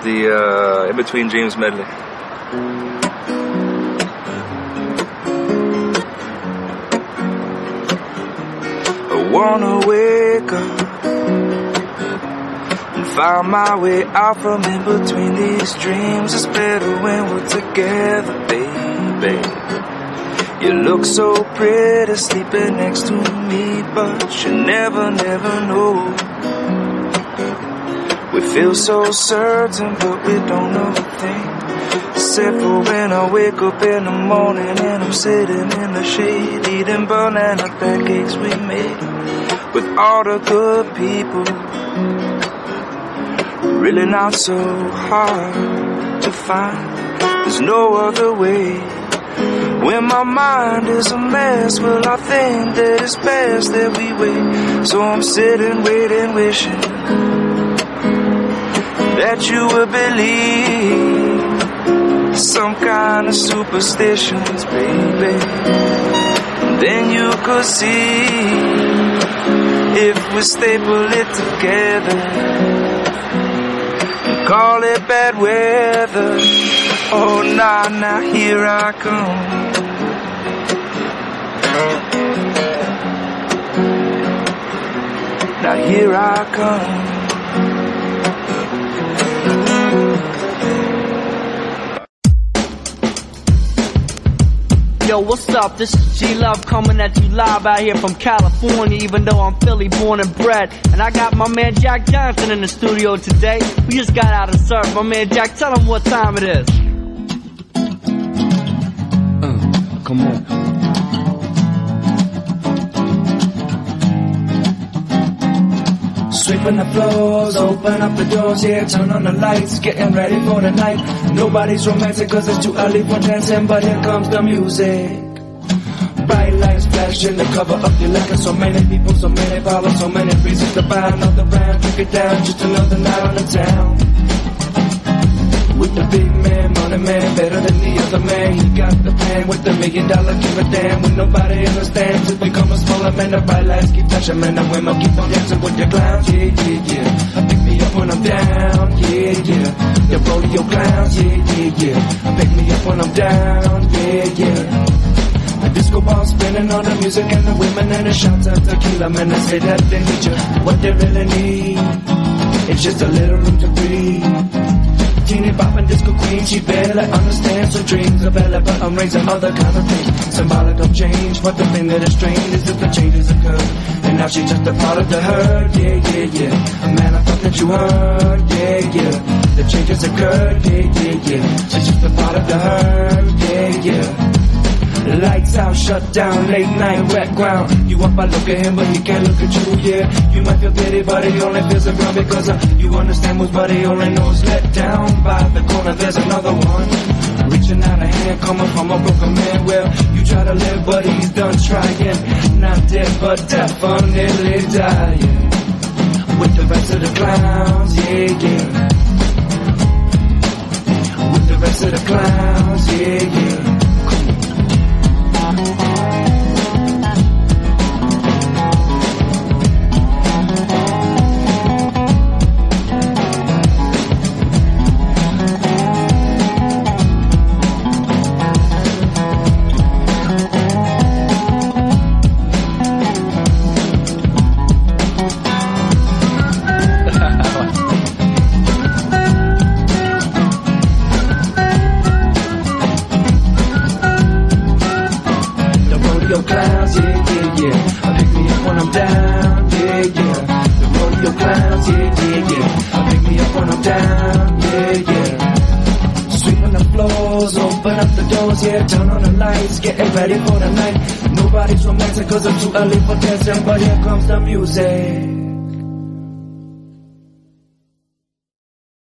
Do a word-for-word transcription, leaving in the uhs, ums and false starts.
the uh, In Between Dreams medley. I wanna wake up and find my way out from in between these dreams. It's better when we're together, baby. You look so pretty sleeping next to me, but you never, never know. We feel so certain, but we don't know a thing, except for when I wake up in the morning and I'm sitting in the shade, eating banana pancakes we made with all the good people. Really not so hard to find, there's no other way. When my mind is a mess, well, I think that it's best that we wait. So I'm sitting, waiting, wishing that you would believe some kind of superstitions, baby. Then you could see if we staple it together and call it bad weather. Oh, nah, nah, here I come. Now here I come. Yo, what's up? This is G-Love coming at you live out here from California, even though I'm Philly born and bred. And I got my man Jack Johnson in the studio today. We just got out of surf. My man Jack, tell him what time it is. Uh, come on. Sweeping the floors, open up the doors, yeah, turn on the lights, getting ready for the night. Nobody's romantic cause it's too early for dancing, but here comes the music. Bright lights flashing to cover up your lack of so many people, so many problems, so many reasons to buy another round. Take it down, just another night on the town. With the big man, money man, better than the other man. He got the plan with the million dollar, give a damn. When nobody understands, it become a smaller man. The bright lights keep flashing, man. The women keep on dancing with the clowns, yeah, yeah, yeah. Pick me up when I'm down, yeah, yeah. The rodeo clowns, yeah, yeah, yeah. Pick me up when I'm down, yeah, yeah. The disco ball spinning on the music and the women and the shots of tequila, man. They say that they need you. What they really need is just a little room to breathe. Teeny bop and disco queen, she barely understands her dreams of Bella, but I'm raising other kind of things. Symbolic of change, but the thing that is strange is that the changes occur. And now she's just a part of the herd, yeah, yeah, yeah. Man, I thought that you heard, yeah, yeah. The changes occurred, yeah, yeah, yeah. She's just a part of the herd, yeah, yeah. Lights out, shut down, late night, wet ground. You up, I look at him, but he can't look at you, yeah. You might feel pity, but he only feels around because uh, you understand what's but he only knows let down. By the corner, there's another one. Reaching out a hand, coming from a broken man. Well, you try to live, but he's done trying. Not dead, but definitely dying. With the rest of the clowns, yeah, yeah. With the rest of the clowns, yeah, yeah. Clowns, yeah, yeah, yeah. Pick me up when I'm down, yeah, yeah. The rodeo clowns, yeah, yeah, yeah. Pick me up when I'm down, yeah, yeah. Sweeping the floors, open up the doors, yeah. Turn on the lights, getting ready for the night. Nobody's romantic cause I'm too early for dancing, but here comes the music.